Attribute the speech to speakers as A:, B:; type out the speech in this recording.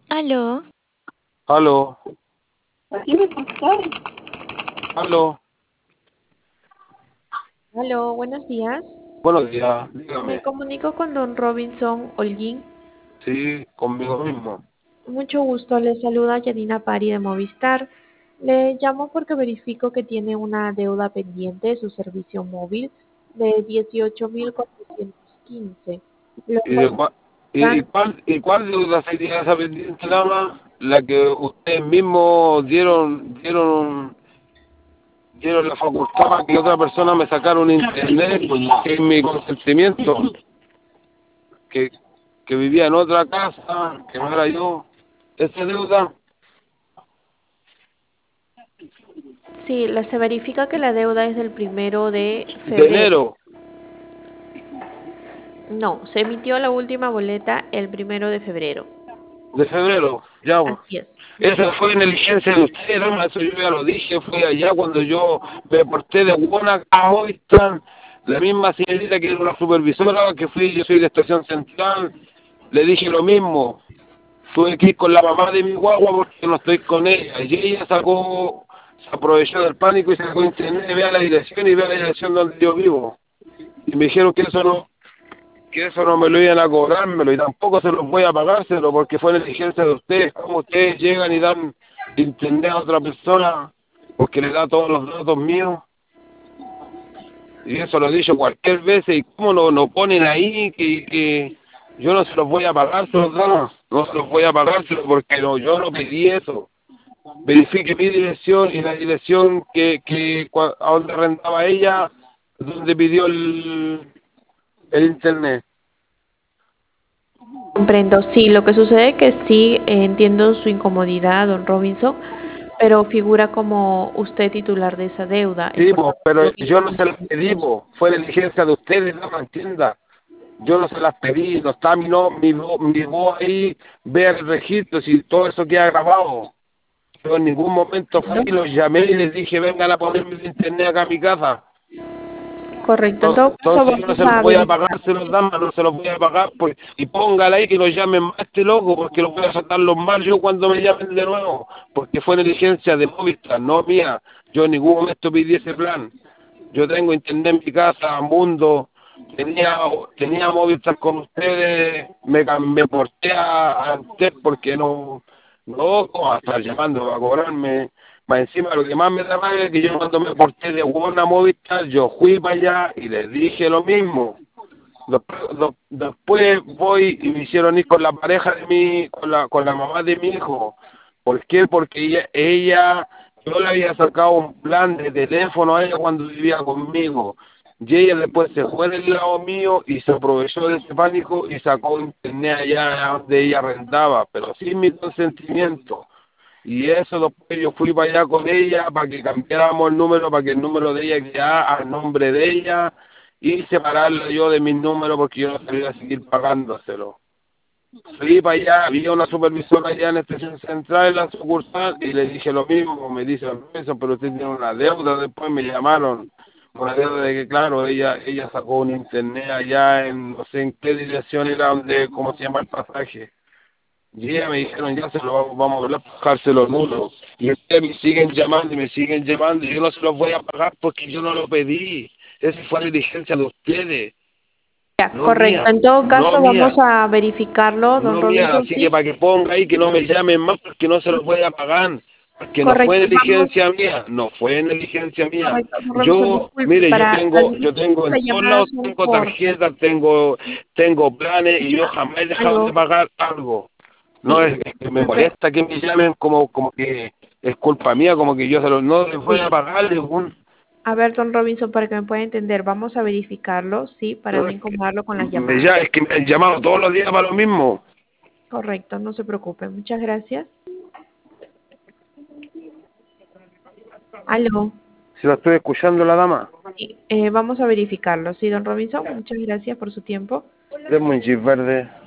A: Aló,
B: Aló, aló,
C: Aló, buenos días.
B: buenos días,
C: Me
B: dígame.
C: comunico con don Robinson Holguín.
B: Sí, conmigo mismo.
C: Mucho gusto, le saluda Yanina Pari de Movistar. Le llamo porque verifico que tiene una deuda pendiente de su servicio móvil de 18.415. Lo
B: ¿Y,
C: cual
B: cuál deuda sería esa pendiente dama? La que ustedes mismos dieron la facultad para que otra persona me sacara un internet, pues, sin mi consentimiento, que, que vivía en otra casa, que no era yo. Esa deuda
C: Sí, se verifica que la deuda es del 1 de febrero.
B: de enero,
C: No, se emitió la última boleta el 1 de febrero.
B: de febrero, ya.
C: Así es.
B: Esa fue negligencia de ustedes, ¿no? Eso yo ya lo dije, fue allá cuando yo me porté de buena a Movistar, la misma señorita que era una supervisora, que fui, yo soy de Estación Central, le dije lo mismo, tuve que ir con la mamá de mi guagua porque no estoy con ella, y ella se aprovechó del pánico y sacó internet, vea la dirección y vea la dirección donde yo vivo, y me dijeron que eso no me lo iban a cobrármelo y tampoco se los voy a pagárselo porque fue negligencia de ustedes. Como ustedes llegan y dan internet a otra persona porque le da todos los datos míos, y eso lo he dicho cualquier vez, y cómo no ponen ahí que yo no se los voy a pagar, se los dan, no se los voy a pagar porque no, yo no pedí eso. Verifique mi dirección y la dirección a donde rentaba ella, donde pidió el internet.
C: Comprendo, sí, lo que sucede que sí, entiendo su incomodidad, don Robinson, pero figura como usted titular de esa deuda, es
B: Sí,
C: por lo
B: pues,
C: que
B: pero
C: lo
B: yo no se las pedí,
C: visualizamos.
B: pues, fue negligencia de ustedes, no me entienda. Yo no se las pedí, no está mi voz ahí, vea el registro, si todo eso queda grabado. Yo en ningún momento fui,
C: ¿No?
B: los llamé y les dije, vengan a ponerme el internet acá a mi casa.
C: Correcto, en todo caso
B: Entonces yo no
C: vamos
B: se los
C: a
B: voy a pagar, se
C: verificarlo,
B: los
C: ¿sí?
B: dan, no se los voy a pagar, pues, y póngala ahí que los llamen más este loco, porque los voy a saltar los mal yo cuando me llamen de nuevo, porque fue negligencia de Movistar, no mía. Yo en ningún momento pedí ese plan. Yo tengo internet en mi casa, Mundo, tenía Movistar con ustedes, me porté a Antel porque no, ¿cómo va a estar llamando a cobrarme? Más encima, lo que más me da rabia es que yo cuando me porté de buena Movistar, yo fui para allá y les dije lo mismo. Después voy y me hicieron ir con la pareja de con la mamá de mi hijo. ¿Por qué? Porque yo le había sacado un plan de teléfono a ella cuando vivía conmigo. Y ella después se fue del lado mío y se aprovechó de ese pánico y sacó internet allá donde ella rentaba, pero sin mi consentimiento. Y eso después yo fui para allá con ella para que cambiáramos el número, para que el número de ella quedara a nombre de ella y separarlo yo de mis números porque yo no sabía seguir pagándoselo. Fui para allá, había una supervisora allá en Estación Central en la sucursal y le dije lo mismo, me dice eso, pero usted tiene una deuda, después me llamaron, una deuda de que claro, ella sacó un internet allá en no sé en qué dirección era donde, cómo se llama el pasaje. Y ella me dijeron, ya se lo vamos a hablar para bajárselo nulo. Y ustedes me siguen llamando y me siguen llamando y yo no se los voy a pagar porque yo no lo pedí. Esa fue la diligencia de ustedes,
C: Ya,
B: no
C: correcto,
B: mía,
C: en todo
B: no
C: caso
B: mía,
C: vamos a verificarlo, don
B: no mía.
C: Robinson,
B: Así que
C: sí.
B: para que ponga ahí que no me llamen más porque no se los voy a pagar. Porque no fue
C: Correcto, vamos,
B: negligencia mía, no fue negligencia mía.
C: correcto, don Robinson,
B: Yo,
C: disculpe,
B: mire, yo
C: para
B: tengo,
C: las
B: yo tengo en todos
C: llamadas
B: lados,
C: son
B: tengo
C: cortas.
B: tarjetas, tengo planes y yo jamás he dejado de
C: Aló,
B: pagar algo. No,
C: sí,
B: es que me
C: disculpe,
B: molesta que me llamen como que es culpa mía, como que yo no les voy a
C: sí.
B: pagar ningún...
C: A ver, don Robinson, para que me pueda entender, vamos a verificarlo, sí, para no incomodarlo con las llamadas.
B: Es que me han llamado todos los días para lo mismo.
C: Correcto, no se preocupe. Muchas gracias. Aló,
B: Si la estoy escuchando la dama.
C: sí, vamos a verificarlo. Sí, don Robinson, muchas gracias por su tiempo.
B: Es muy verde.